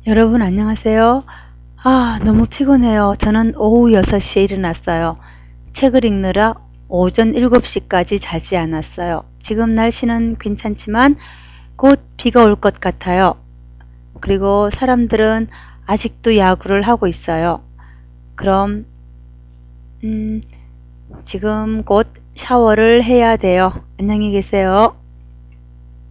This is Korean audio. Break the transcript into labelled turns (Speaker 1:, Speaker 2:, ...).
Speaker 1: 여러분 안녕하세요. 너무 피곤해요. 저는 오후 6시에 일어났어요. 책을 읽느라 오전 7시까지 자지 않았어요. 지금 날씨는 괜찮지만 곧 비가 올 것 같아요. 그리고 사람들은 아직도 야구를 하고 있어요. 그럼 지금 곧 샤워를 해야 돼요. 안녕히 계세요.